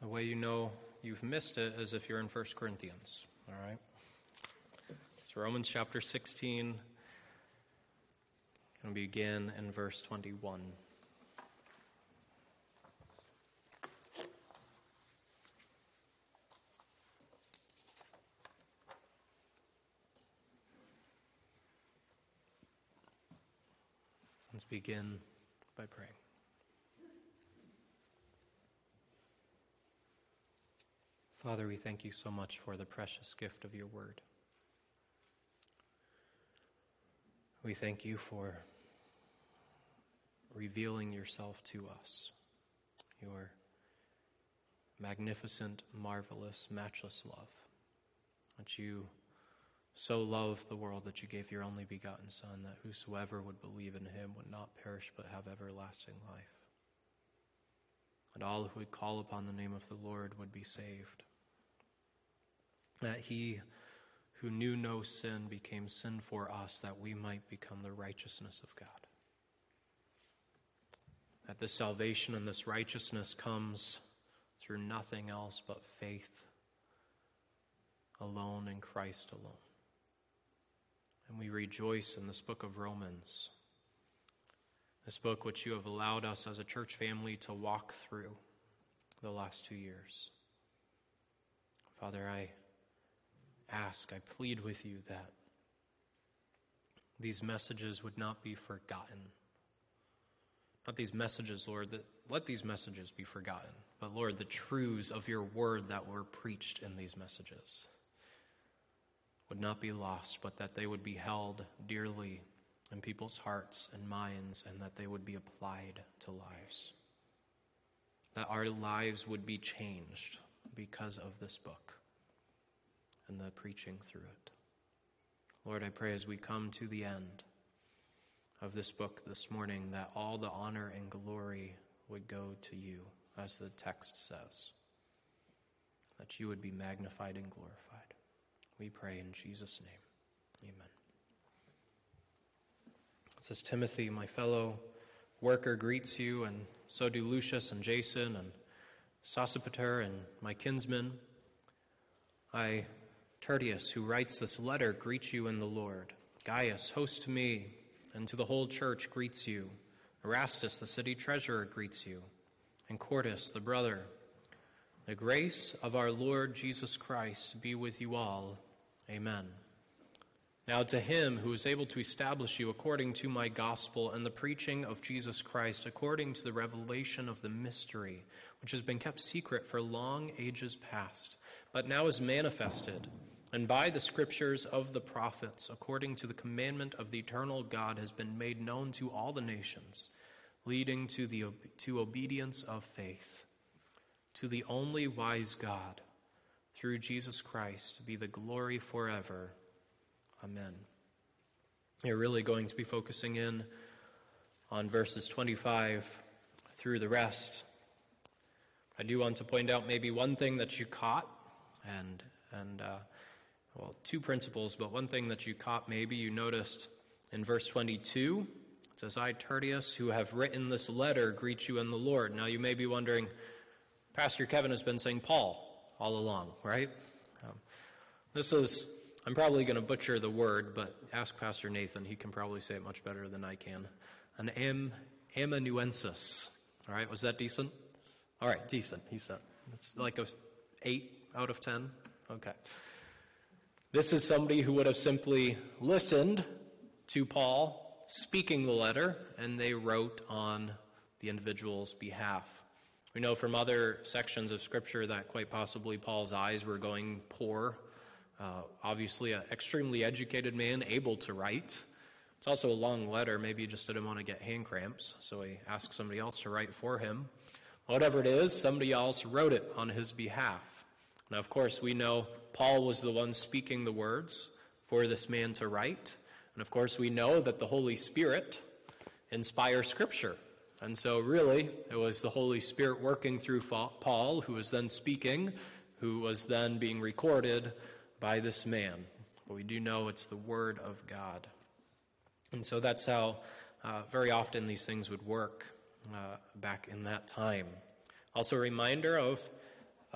The way you know you've missed it is if you're in 1 Corinthians, all right? So Romans chapter 16, going to begin in verse 21. Let's begin by praying. Father, we thank you so much for the precious gift of your word. We thank you for revealing yourself to us, your magnificent, marvelous, matchless love, that you so loved the world that you gave your only begotten Son, that whosoever would believe in him would not perish but have everlasting life. And all who would call upon the name of the Lord would be saved. That he who knew no sin became sin for us, that we might become the righteousness of God. That this salvation and this righteousness comes through nothing else but faith alone in Christ alone. And we rejoice in this book of Romans, this book which you have allowed us as a church family to walk through the last 2 years. Father, I plead with you that these messages would not be forgotten. Not these messages, Lord, that let these messages be forgotten, but Lord, the truths of your word that were preached in these messages would not be lost, but that they would be held dearly in people's hearts and minds, and that they would be applied to lives. That our lives would be changed because of this book and the preaching through it. Lord, I pray as we come to the end of this book this morning, that all the honor and glory would go to you, as the text says, that you would be magnified and glorified. We pray in Jesus' name. Amen. It says, Timothy, my fellow worker, greets you, and so do Lucius and Jason and Sosipater and my kinsmen. I, Tertius, who writes this letter, greet you in the Lord. Gaius, host to me and to the whole church, greets you. Erastus, the city treasurer, greets you. And Quartus, the brother. The grace of our Lord Jesus Christ be with you all. Amen. Now to him who is able to establish you according to my gospel and the preaching of Jesus Christ, according to the revelation of the mystery, which has been kept secret for long ages past, but now is manifested, and by the scriptures of the prophets, according to the commandment of the eternal God, has been made known to all the nations, leading to obedience of faith. To the only wise God, through Jesus Christ, be the glory forever. Amen. You're really going to be focusing in on verses 25 through the rest. I do want to point out maybe one thing that you caught, and two principles, but one thing that you caught maybe you noticed in verse 22. It says, I, Tertius, who have written this letter, greet you in the Lord. Now you may be wondering, Pastor Kevin has been saying Paul all along, right? I'm probably going to butcher the word, but ask Pastor Nathan. He can probably say it much better than I can. An amanuensis. All right, was that decent? All right, decent, he said. It's like a 8 out of 10. Okay. This is somebody who would have simply listened to Paul speaking the letter, and they wrote on the individual's behalf. We know from other sections of Scripture that quite possibly Paul's eyes were going poor. Obviously, an extremely educated man, able to write. It's also a long letter. Maybe he just didn't want to get hand cramps, so he asked somebody else to write for him. Whatever it is, somebody else wrote it on his behalf. Now, of course, we know Paul was the one speaking the words for this man to write. And, of course, we know that the Holy Spirit inspires Scripture. And so, really, it was the Holy Spirit working through Paul, who was then speaking, who was then being recorded by this man. But we do know it's the Word of God. And so that's how very often these things would work back in that time. Also a reminder of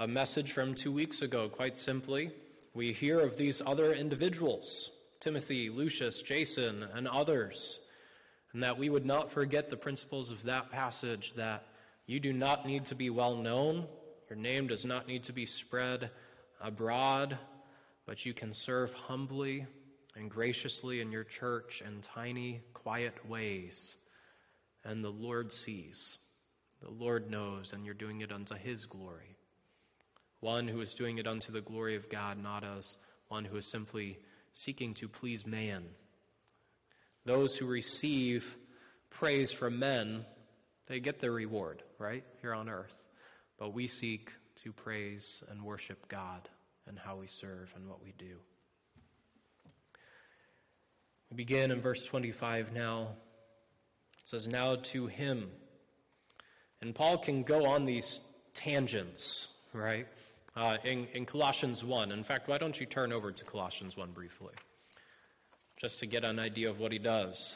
a message from 2 weeks ago. Quite simply, we hear of these other individuals, Timothy, Lucius, Jason, and others, and that we would not forget the principles of that passage, that you do not need to be well known, your name does not need to be spread abroad, but you can serve humbly and graciously in your church in tiny, quiet ways, and the Lord sees, the Lord knows, and you're doing it unto his glory. One who is doing it unto the glory of God, not as one who is simply seeking to please man. Those who receive praise from men, they get their reward, right, here on earth. But we seek to praise and worship God and how we serve and what we do. We begin in verse 25 now. It says, now to him. And Paul can go on these tangents, right, in Colossians 1. In fact, why don't you turn over to Colossians 1 briefly, just to get an idea of what he does.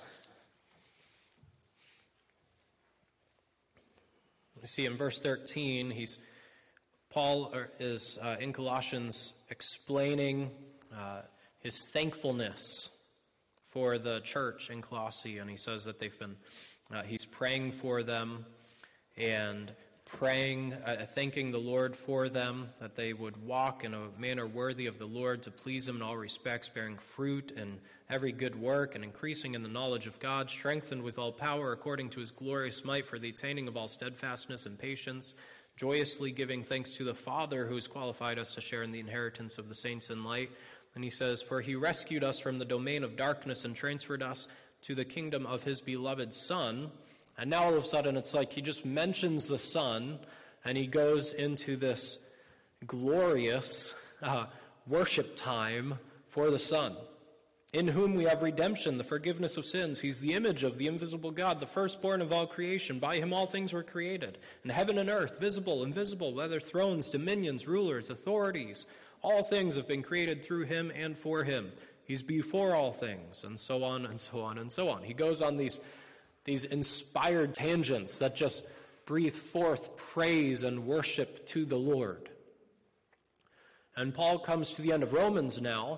We see in verse 13, Paul is in Colossians explaining his thankfulness for the church in Colossae, and he says that he's praying for them and thanking the Lord for them, that they would walk in a manner worthy of the Lord, to please him in all respects, bearing fruit in every good work, and increasing in the knowledge of God, strengthened with all power according to his glorious might, for the attaining of all steadfastness and patience, joyously giving thanks to the Father who has qualified us to share in the inheritance of the saints in light. And he says, for he rescued us from the domain of darkness and transferred us to the kingdom of his beloved Son. And now all of a sudden it's like he just mentions the Son, and he goes into this glorious worship time for the Son, in whom we have redemption, the forgiveness of sins. He's the image of the invisible God, the firstborn of all creation. By him all things were created, in heaven and earth, visible, invisible, whether thrones, dominions, rulers, authorities. All things have been created through him and for him. He's before all things, and so on and so on and so on. He goes on these inspired tangents that just breathe forth praise and worship to the Lord. And Paul comes to the end of Romans now,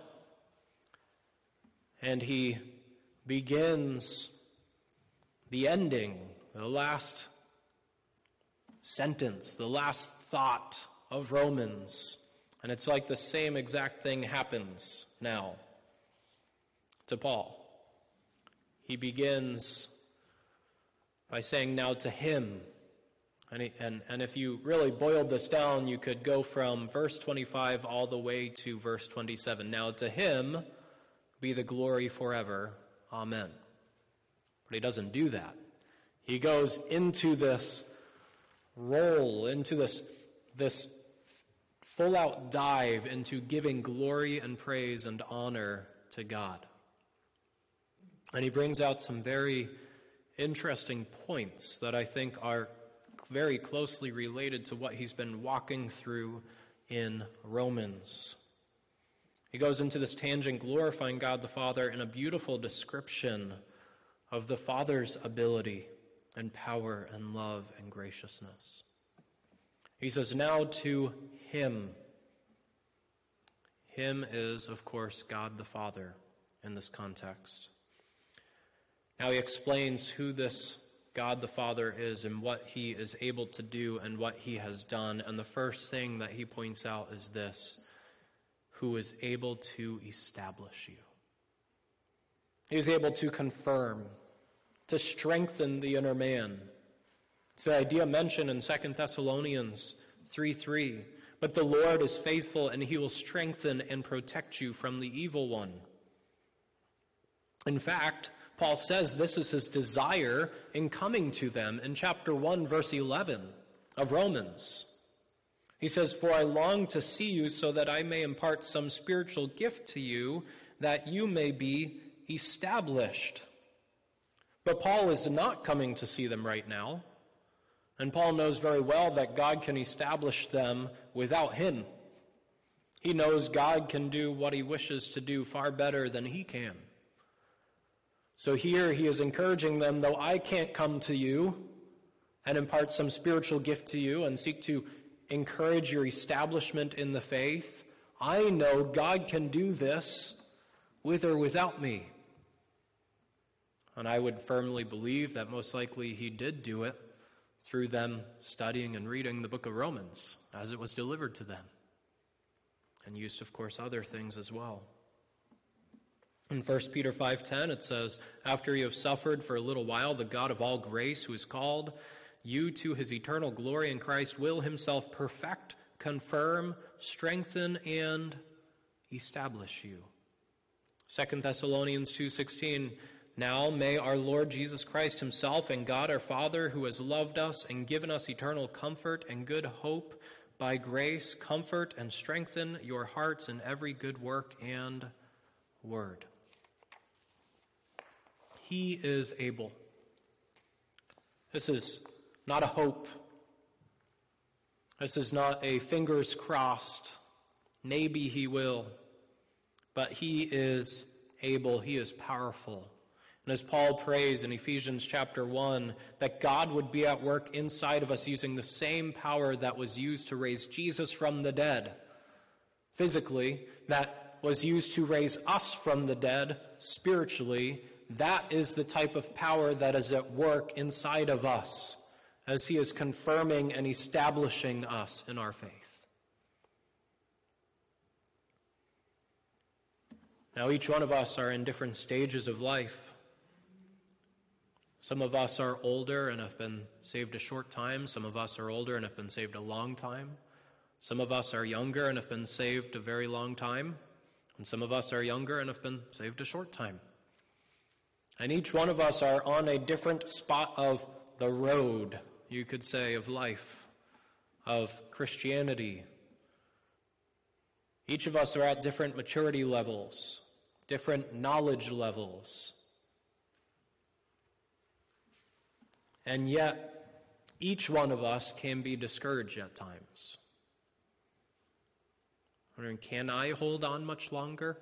and he begins the ending, the last sentence, the last thought of Romans. And it's like the same exact thing happens now to Paul. He begins by saying, now to him. And if you really boiled this down, you could go from verse 25 all the way to verse 27. Now to him be the glory forever. Amen. But he doesn't do that. He goes into this role, into this full-out dive into giving glory and praise and honor to God. And he brings out some very interesting points that I think are very closely related to what he's been walking through in Romans. He goes into this tangent glorifying God the Father in a beautiful description of the Father's ability and power and love and graciousness. He says, now to him. Him is, of course, God the Father in this context. Now he explains who this God the Father is and what he is able to do and what he has done. And the first thing that he points out is this: who is able to establish you. He is able to confirm, to strengthen the inner man. It's the idea mentioned in 2 Thessalonians 3:3. But the Lord is faithful, and he will strengthen and protect you from the evil one. In fact, Paul says this is his desire in coming to them in chapter 1, verse 11 of Romans. He says, for I long to see you so that I may impart some spiritual gift to you, that you may be established. But Paul is not coming to see them right now. And Paul knows very well that God can establish them without him. He knows God can do what he wishes to do far better than he can. So here he is encouraging them, though I can't come to you and impart some spiritual gift to you and seek to encourage your establishment in the faith, I know God can do this with or without me. And I would firmly believe that most likely he did do it through them studying and reading the book of Romans as it was delivered to them. And used, of course, other things as well. In 1 Peter 5:10, it says, "After you have suffered for a little while, the God of all grace, who has called you to his eternal glory in Christ, will himself perfect, confirm, strengthen, and establish you." 2 Thessalonians 2:16, "Now may our Lord Jesus Christ himself and God our Father, who has loved us and given us eternal comfort and good hope, by grace comfort and strengthen your hearts in every good work and word." He is able. This is not a hope. This is not a fingers crossed, maybe he will. But he is able, he is powerful. And as Paul prays in Ephesians chapter 1, that God would be at work inside of us using the same power that was used to raise Jesus from the dead, physically, that was used to raise us from the dead, spiritually, that is the type of power that is at work inside of us as he is confirming and establishing us in our faith. Now, each one of us are in different stages of life. Some of us are older and have been saved a short time. Some of us are older and have been saved a long time. Some of us are younger and have been saved a very long time. And some of us are younger and have been saved a short time. And each one of us are on a different spot of the road, you could say, of life, of Christianity. Each of us are at different maturity levels, different knowledge levels. And yet, each one of us can be discouraged at times. Wondering, can I hold on much longer?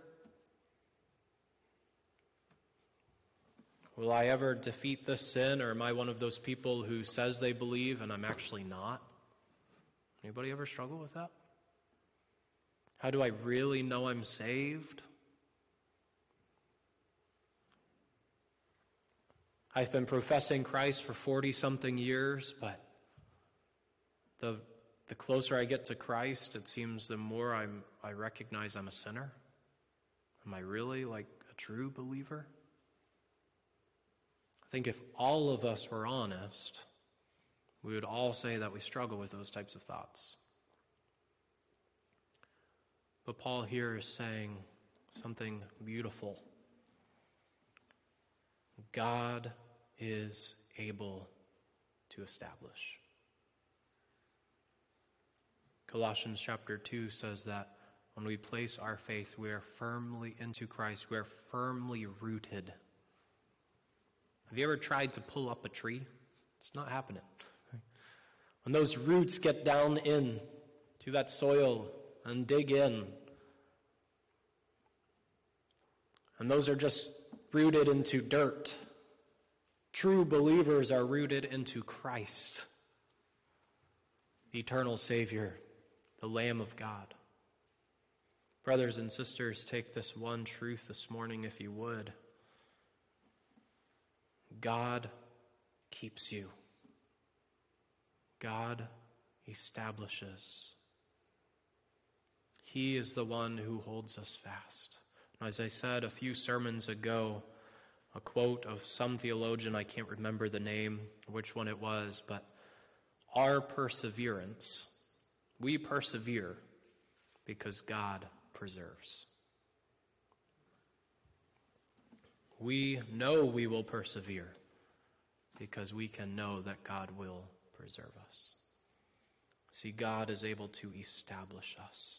Will I ever defeat this sin, or am I one of those people who says they believe and I'm actually not? Anybody ever struggle with that? How do I really know I'm saved? I've been professing Christ for 40-something years, but the closer I get to Christ, it seems the more I recognize I'm a sinner. Am I really like a true believer? I think if all of us were honest, we would all say that we struggle with those types of thoughts. But Paul here is saying something beautiful. God is able to establish. Colossians chapter 2 says that when we place our faith, we are firmly into Christ. We are firmly rooted. Have you ever tried to pull up a tree? It's not happening. When those roots get down in to that soil and dig in, and those are just rooted into dirt, true believers are rooted into Christ, the eternal Savior, the Lamb of God. Brothers and sisters, take this one truth this morning, if you would. God keeps you. God establishes. He is the one who holds us fast. As I said a few sermons ago, a quote of some theologian, I can't remember the name, which one it was, but our perseverance, we persevere because God preserves. We know we will persevere because we can know that God will preserve us. See, God is able to establish us.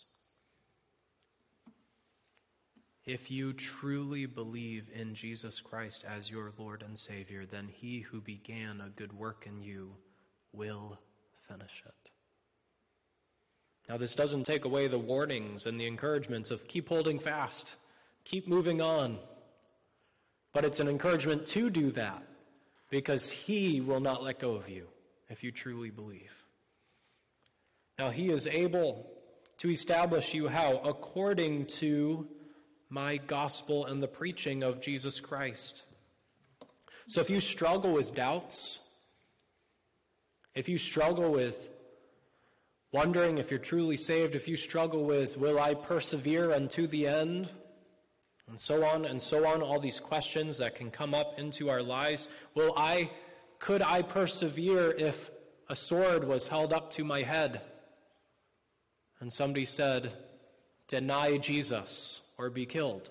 If you truly believe in Jesus Christ as your Lord and Savior, then he who began a good work in you will finish it. Now, this doesn't take away the warnings and the encouragements of keep holding fast, keep moving on. But it's an encouragement to do that because he will not let go of you if you truly believe. Now he is able to establish you how? According to my gospel and the preaching of Jesus Christ. So if you struggle with doubts, if you struggle with wondering if you're truly saved, if you struggle with, will I persevere unto the end? And so on, all these questions that can come up into our lives. Could I persevere if a sword was held up to my head and somebody said, deny Jesus or be killed?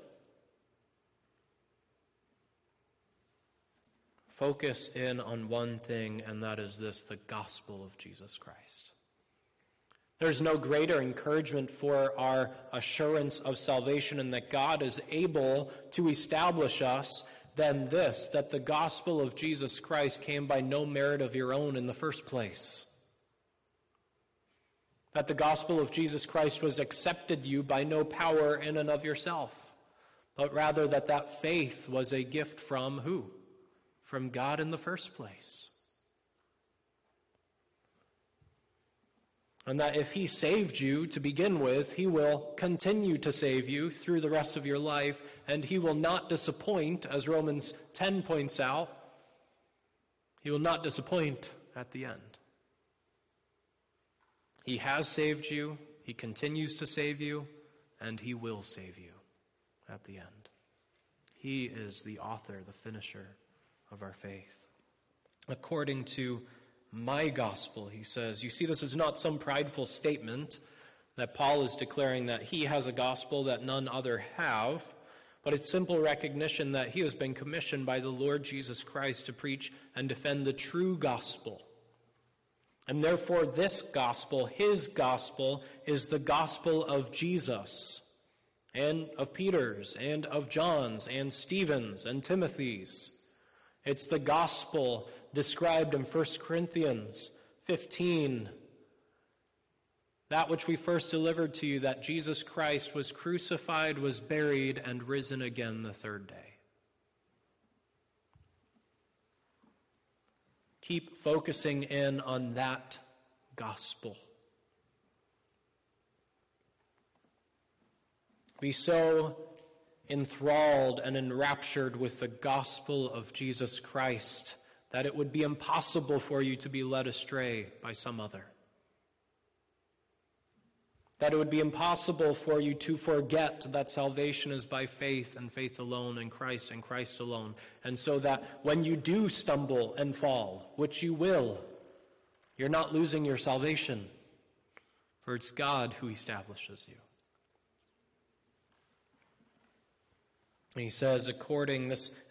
Focus in on one thing, and that is this, the gospel of Jesus Christ. There's no greater encouragement for our assurance of salvation and that God is able to establish us than this, that the gospel of Jesus Christ came by no merit of your own in the first place. That the gospel of Jesus Christ was accepted you by no power in and of yourself, but rather that faith was a gift from who? From God in the first place. And that if he saved you to begin with, he will continue to save you through the rest of your life, and he will not disappoint, as Romans 10 points out. He will not disappoint at the end. He has saved you, he continues to save you, and he will save you at the end. He is the author, the finisher of our faith. According to my gospel, he says. You see, this is not some prideful statement that Paul is declaring that he has a gospel that none other have, but it's simple recognition that he has been commissioned by the Lord Jesus Christ to preach and defend the true gospel. And therefore this gospel, his gospel, is the gospel of Jesus and of Peter's and of John's and Stephen's and Timothy's. It's the gospel described in 1 Corinthians 15, that which we first delivered to you, that Jesus Christ was crucified, was buried, and risen again the third day. Keep focusing in on that gospel. Be so enthralled and enraptured with the gospel of Jesus Christ that it would be impossible for you to be led astray by some other. That it would be impossible for you to forget that salvation is by faith and faith alone in Christ and Christ alone. And so that when you do stumble and fall, which you will, you're not losing your salvation, for it's God who establishes you. And he says, according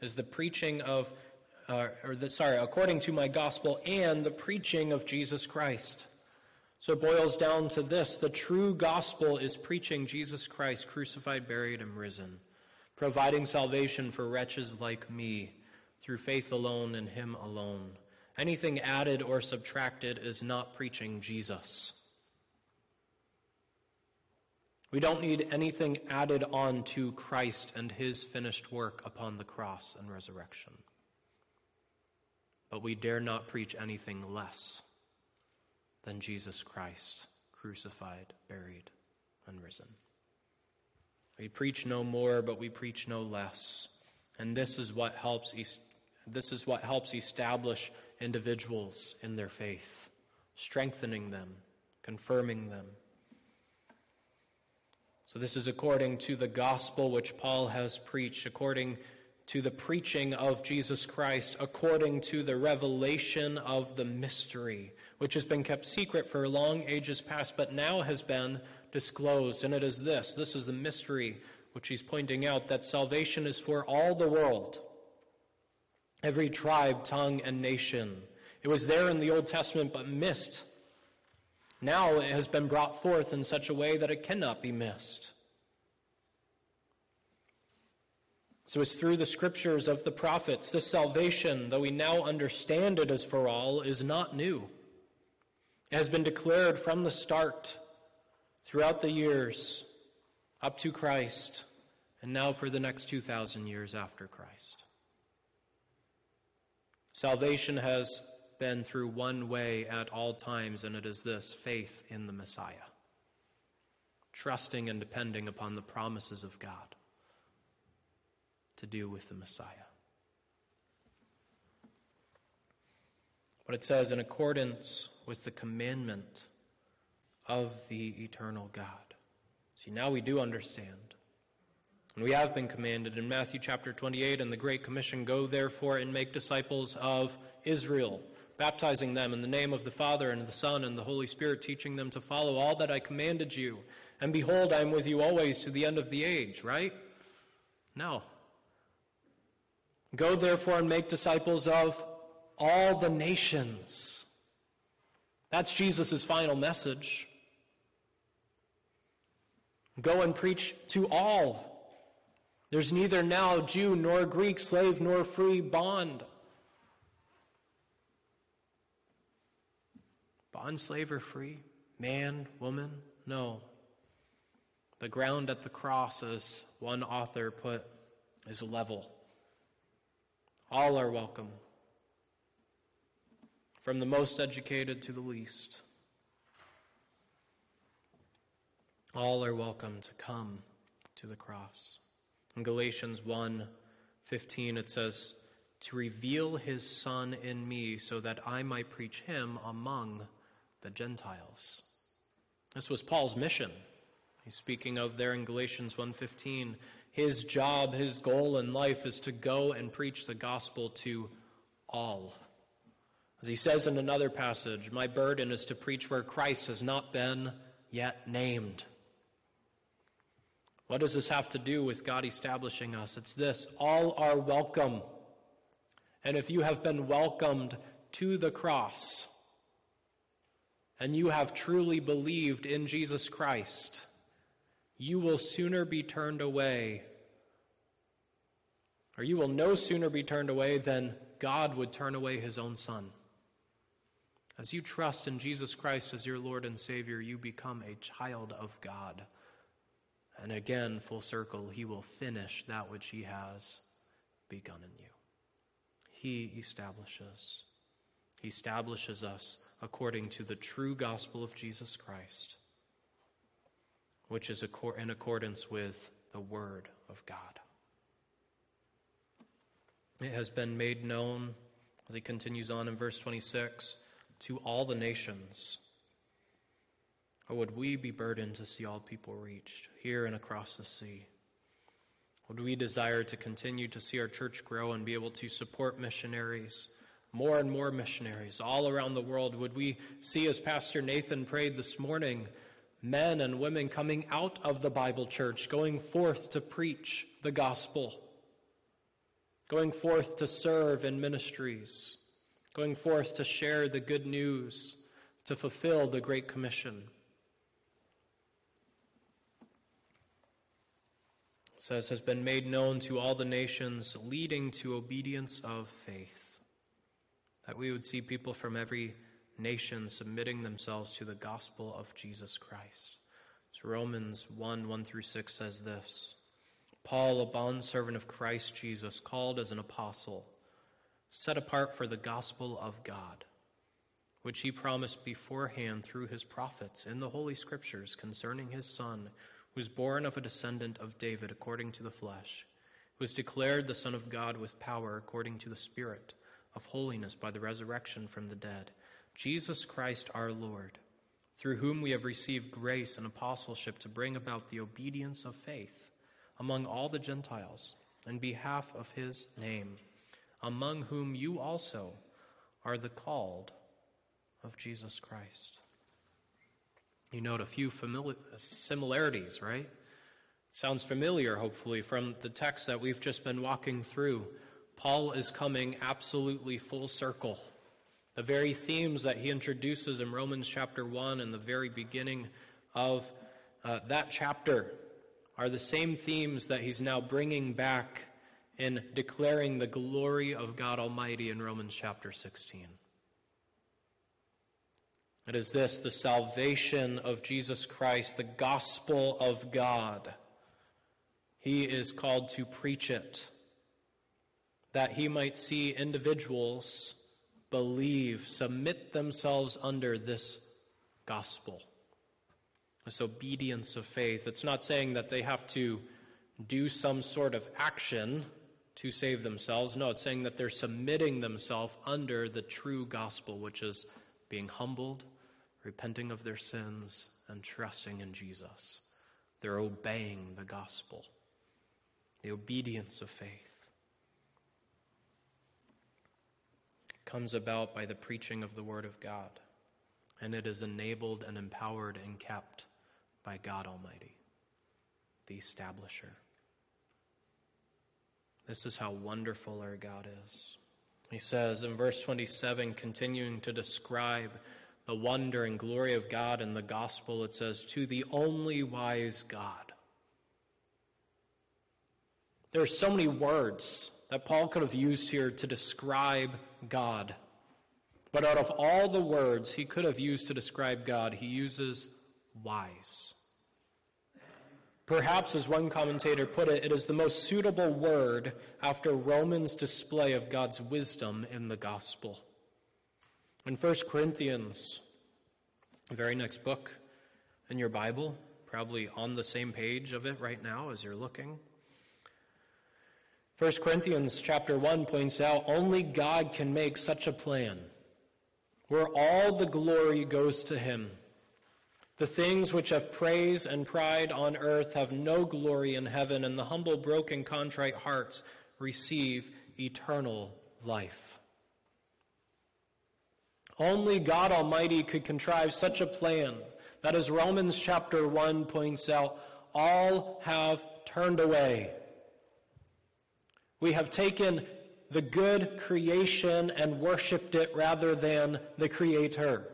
to my gospel and the preaching of Jesus Christ. So it boils down to this: the true gospel is preaching Jesus Christ, crucified, buried, and risen, providing salvation for wretches like me through faith alone in him alone. Anything added or subtracted is not preaching Jesus. We don't need anything added on to Christ and his finished work upon the cross and resurrection. But we dare not preach anything less than Jesus Christ, crucified, buried, and risen. We preach no more, but we preach no less. And this is what helps establish individuals in their faith, strengthening them, confirming them. So this is according to the gospel which Paul has preached, according to the preaching of Jesus Christ, according to the revelation of the mystery, which has been kept secret for long ages past, but now has been disclosed. And it is this is the mystery which he's pointing out, that salvation is for all the world, every tribe, tongue, and nation. It was there in the Old Testament, but missed. Now it has been brought forth in such a way that it cannot be missed. So it's through the scriptures of the prophets. This salvation, though we now understand it as for all, is not new. It has been declared from the start, throughout the years, up to Christ, and now for the next 2,000 years after Christ. Salvation has been through one way at all times, and it is this: faith in the Messiah. Trusting and depending upon the promises of God to do with the Messiah. But it says, in accordance with the commandment of the eternal God. See, now we do understand. And we have been commanded in Matthew chapter 28 in the Great Commission, go therefore and make disciples of Israel, baptizing them in the name of the Father and the Son and the Holy Spirit, teaching them to follow all that I commanded you. And behold, I am with you always to the end of the age, right? No. Go therefore and make disciples of all the nations. That's Jesus' final message. Go and preach to all. There's neither now Jew nor Greek, slave nor free, bond. Bond, slave, or free? Man, woman? No. The ground at the cross, as one author put, is level. All are welcome. From the most educated to the least. All are welcome to come to the cross. In Galatians 1:15 it says, to reveal his Son in me so that I might preach him among the Gentiles. This was Paul's mission. He's speaking of there in Galatians 1:15. His job, his goal in life is to go and preach the gospel to all. As he says in another passage, my burden is to preach where Christ has not been yet named. What does this have to do with God establishing us? It's this: all are welcome. And if you have been welcomed to the cross, and you have truly believed in Jesus Christ, you will sooner be turned away, or you will no sooner be turned away than God would turn away his own Son. As you trust in Jesus Christ as your Lord and Savior, you become a child of God. And again, full circle, he will finish that which he has begun in you. He establishes. He establishes us according to the true gospel of Jesus Christ, which is in accordance with the Word of God. It has been made known, as he continues on in verse 26, to all the nations. Or would we be burdened to see all people reached here and across the sea? Would we desire to continue to see our church grow and be able to support missionaries, more and more missionaries all around the world? Would we see, as Pastor Nathan prayed this morning, men and women coming out of the Bible church, going forth to preach the gospel, going forth to serve in ministries, going forth to share the good news, to fulfill the Great Commission? It says, has been made known to all the nations, leading to obedience of faith. That we would see people from every nation submitting themselves to the gospel of Jesus Christ. So Romans 1:1-6 says this: Paul, a bondservant of Christ Jesus, called as an apostle, set apart for the gospel of God, which he promised beforehand through his prophets in the Holy Scriptures concerning his Son, who was born of a descendant of David according to the flesh, who was declared the Son of God with power according to the Spirit of holiness by the resurrection from the dead, Jesus Christ our Lord, through whom we have received grace and apostleship to bring about the obedience of faith among all the Gentiles in behalf of his name, among whom you also are the called of Jesus Christ. You note a few similarities, right? Sounds familiar, hopefully, from the text that we've just been walking through. Paul is coming absolutely full circle. The very themes that he introduces in Romans chapter 1 and the very beginning of that chapter are the same themes that he's now bringing back in declaring the glory of God Almighty in Romans chapter 16. It is this, the salvation of Jesus Christ, the gospel of God. He is called to preach it, that he might see individuals believe, submit themselves under this gospel, this obedience of faith. It's not saying that they have to do some sort of action to save themselves. No, it's saying that they're submitting themselves under the true gospel, which is being humbled, repenting of their sins, and trusting in Jesus. They're obeying the gospel, the obedience of faith. It comes about by the preaching of the Word of God, and it is enabled and empowered and kept by God Almighty, the establisher. This is how wonderful our God is. He says in verse 27, continuing to describe the wonder and glory of God in the gospel, it says, "To the only wise God." There are so many words that Paul could have used here to describe God. But out of all the words he could have used to describe God, he uses wise. Perhaps, as one commentator put it, it is the most suitable word after Romans' display of God's wisdom in the gospel. In 1 Corinthians, the very next book in your Bible, probably on the same page of it right now as you're looking, 1 Corinthians chapter 1 points out, only God can make such a plan where all the glory goes to him. The things which have praise and pride on earth have no glory in heaven, and the humble, broken, contrite hearts receive eternal life. Only God Almighty could contrive such a plan that, as Romans chapter 1 points out, all have turned away. We have taken the good creation and worshipped it rather than the Creator.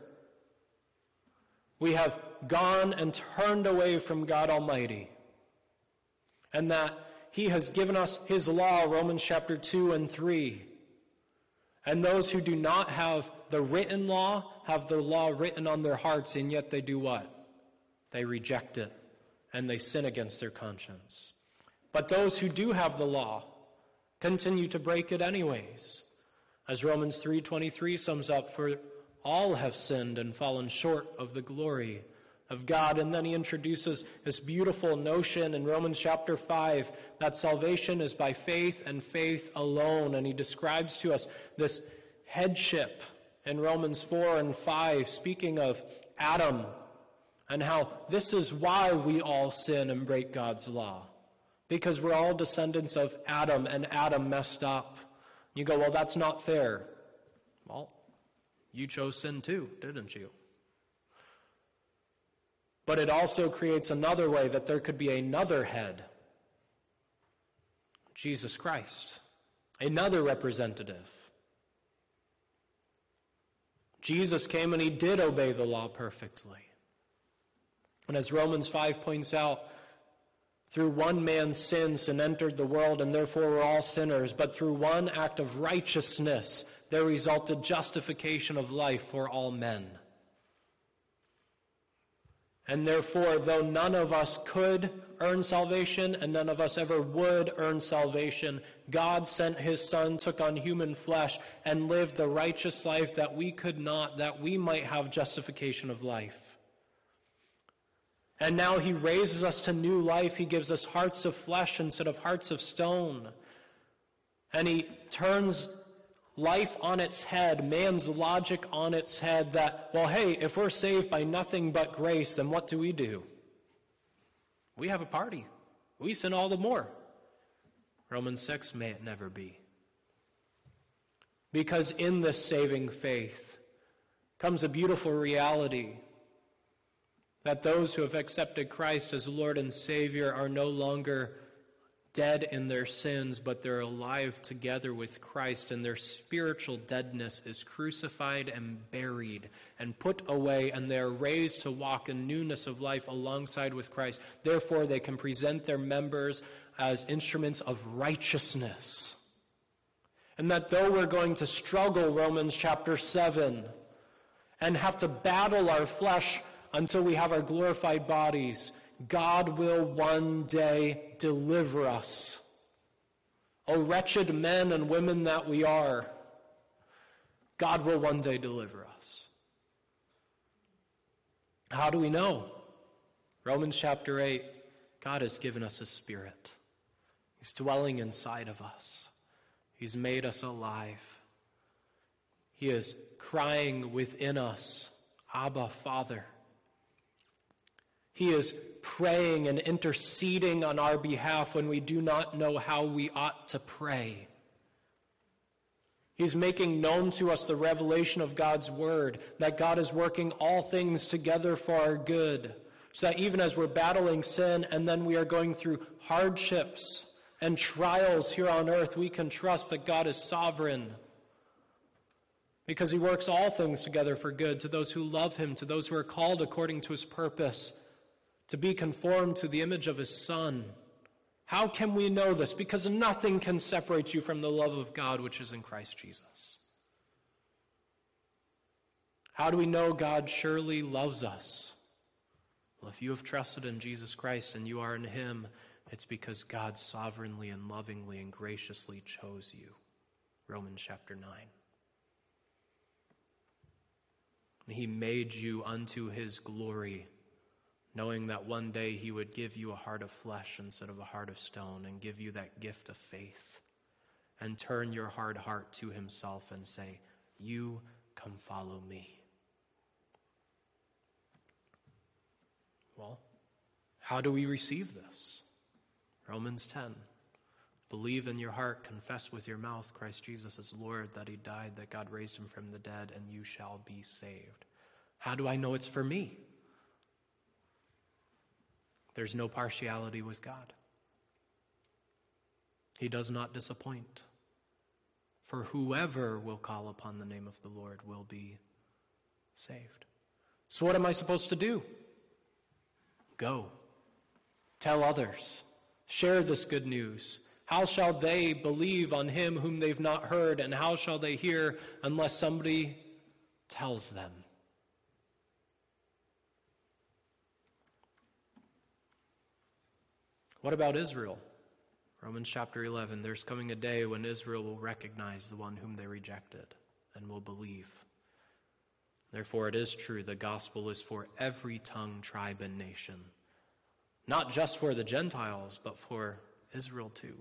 We have gone and turned away from God Almighty, and that he has given us his law, Romans chapter 2 and 3. And those who do not have the written law have the law written on their hearts, and yet they do what? They reject it, and they sin against their conscience. But those who do have the law continue to break it anyways. As Romans 3:23 sums up, for all have sinned and fallen short of the glory of God. And then he introduces this beautiful notion in Romans chapter 5 that salvation is by faith and faith alone. And he describes to us this headship in Romans 4 and 5, speaking of Adam, and how this is why we all sin and break God's law. Because we're all descendants of Adam, and Adam messed up. You go, well, that's not fair. Well, you chose sin too, didn't you? But it also creates another way that there could be another head. Jesus Christ, another representative. Jesus came and he did obey the law perfectly. And as Romans 5 points out, through one man's sin entered the world, and therefore we're all sinners. But through one act of righteousness, there resulted justification of life for all men. And therefore, though none of us could earn salvation, and none of us ever would earn salvation, God sent his Son, took on human flesh, and lived the righteous life that we could not, that we might have justification of life. And now he raises us to new life. He gives us hearts of flesh instead of hearts of stone. And he turns life on its head, man's logic on its head, that, well, hey, if we're saved by nothing but grace, then what do? We have a party. We sin all the more. Romans 6, may it never be. Because in this saving faith comes a beautiful reality that those who have accepted Christ as Lord and Savior are no longer dead in their sins, but they're alive together with Christ, and their spiritual deadness is crucified and buried and put away, and they are raised to walk in newness of life alongside with Christ. Therefore, they can present their members as instruments of righteousness. And that though we're going to struggle, Romans chapter 7, and have to battle our flesh until we have our glorified bodies, God will one day deliver us. O wretched men and women that we are, God will one day deliver us. How do we know? Romans chapter 8, God has given us His Spirit. He's dwelling inside of us. He's made us alive. He is crying within us, Abba, Father. He is praying and interceding on our behalf when we do not know how we ought to pray. He's making known to us the revelation of God's word, that God is working all things together for our good, so that even as we're battling sin and then we are going through hardships and trials here on earth, we can trust that God is sovereign, because He works all things together for good to those who love Him, to those who are called according to His purpose, to be conformed to the image of His Son. How can we know this? Because nothing can separate you from the love of God which is in Christ Jesus. How do we know God surely loves us? Well, if you have trusted in Jesus Christ and you are in Him, it's because God sovereignly and lovingly and graciously chose you. Romans chapter 9. He made you unto His glory, knowing that one day He would give you a heart of flesh instead of a heart of stone, and give you that gift of faith, and turn your hard heart to Himself and say, "You come follow me." Well, how do we receive this? Romans 10. Believe in your heart, confess with your mouth Christ Jesus is Lord, that He died, that God raised Him from the dead, and you shall be saved. How do I know it's for me? There's no partiality with God. He does not disappoint. For whoever will call upon the name of the Lord will be saved. So what am I supposed to do? Go. Tell others. Share this good news. How shall they believe on Him whom they've not heard? And how shall they hear unless somebody tells them? What about Israel? Romans chapter 11. There's coming a day when Israel will recognize the one whom they rejected and will believe. Therefore, it is true, the gospel is for every tongue, tribe, and nation. Not just for the Gentiles, but for Israel too.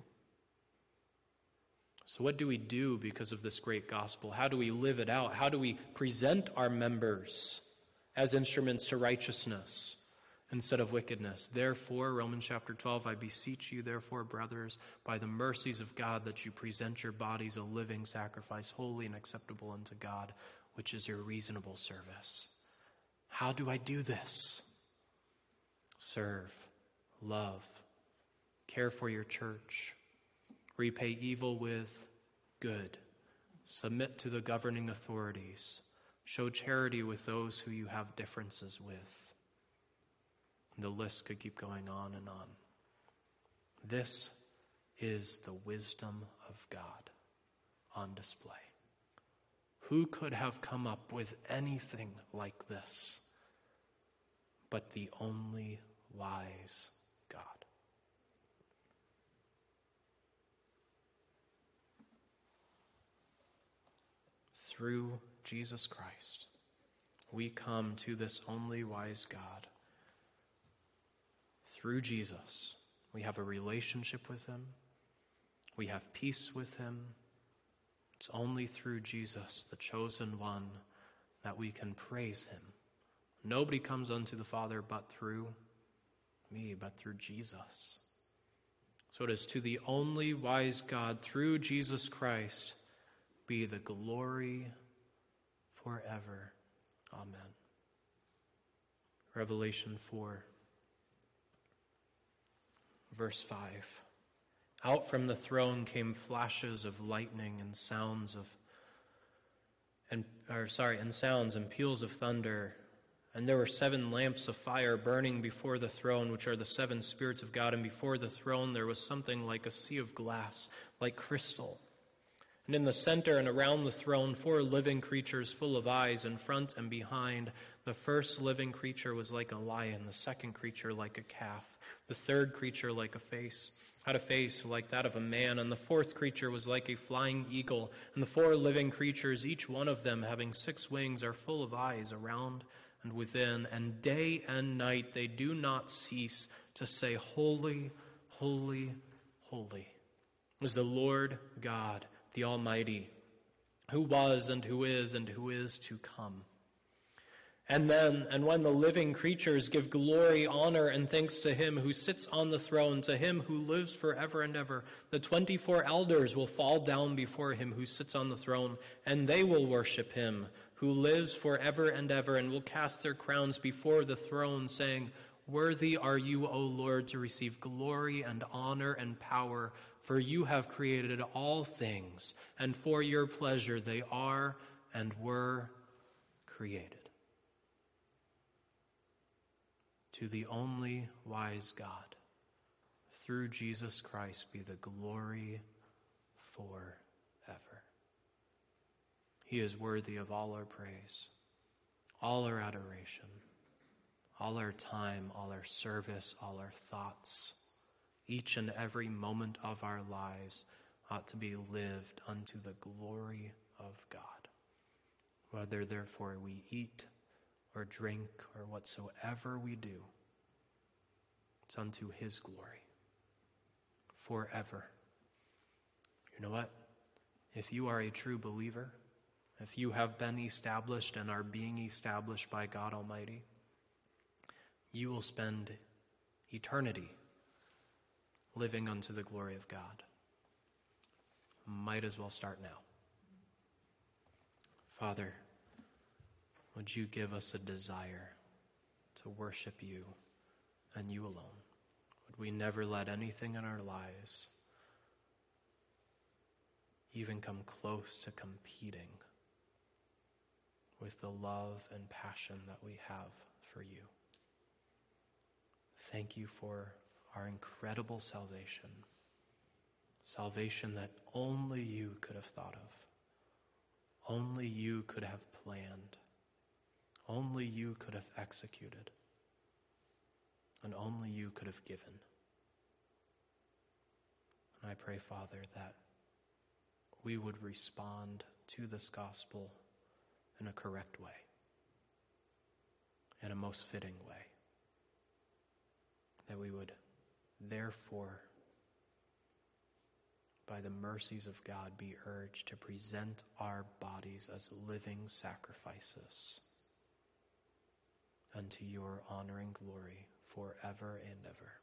So what do we do because of this great gospel? How do we live it out? How do we present our members as instruments to righteousness instead of wickedness? Therefore, Romans chapter 12, I beseech you, therefore, brothers, by the mercies of God, that you present your bodies a living sacrifice, holy and acceptable unto God, which is your reasonable service. How do I do this? Serve, love, care for your church, repay evil with good, submit to the governing authorities, show charity with those who you have differences with. And the list could keep going on and on. This is the wisdom of God on display. Who could have come up with anything like this but the only wise God? Through Jesus Christ, we come to this only wise God. Through Jesus, we have a relationship with Him. We have peace with Him. It's only through Jesus, the chosen one, that we can praise Him. Nobody comes unto the Father but through me, but through Jesus. So it is to the only wise God, through Jesus Christ, be the glory forever. Amen. Revelation 4, verse 5. Out from the throne came flashes of lightning and sounds and peals of thunder. And there were 7 lamps of fire burning before the throne, which are the 7 spirits of God. And before the throne there was something like a sea of glass, like crystal. And in the center and around the throne, 4 living creatures full of eyes in front and behind. The first living creature was like a lion, the second creature like a calf, the third creature like had a face like that of a man, and the fourth creature was like a flying eagle. And the 4 living creatures, each one of them having 6 wings, are full of eyes around and within, and day and night they do not cease to say, Holy, holy, holy is the Lord God, the Almighty, who was and who is to come. And when the living creatures give glory, honor, and thanks to him who sits on the throne, to him who lives forever and ever, the 24 elders will fall down before him who sits on the throne, and they will worship him who lives forever and ever, and will cast their crowns before the throne, saying, Worthy are you, O Lord, to receive glory and honor and power, for you have created all things, and for your pleasure they are and were created. To the only wise God, through Jesus Christ, be the glory forever. He is worthy of all our praise, all our adoration, all our time, all our service, all our thoughts. Each and every moment of our lives ought to be lived unto the glory of God. Whether therefore we eat or drink or whatsoever we do, it's unto his glory forever. You know what? If you are a true believer, if you have been established and are being established by God Almighty, you will spend eternity living unto the glory of God. Might as well start now. Father, would you give us a desire to worship you and you alone? Would we never let anything in our lives even come close to competing with the love and passion that we have for you? Thank you for our incredible salvation. Salvation that only you could have thought of. Only you could have planned. Only you could have executed. And only you could have given. And I pray, Father, that we would respond to this gospel in a correct way, in a most fitting way. That we would, therefore, by the mercies of God, be urged to present our bodies as living sacrifices unto your honor and glory forever and ever.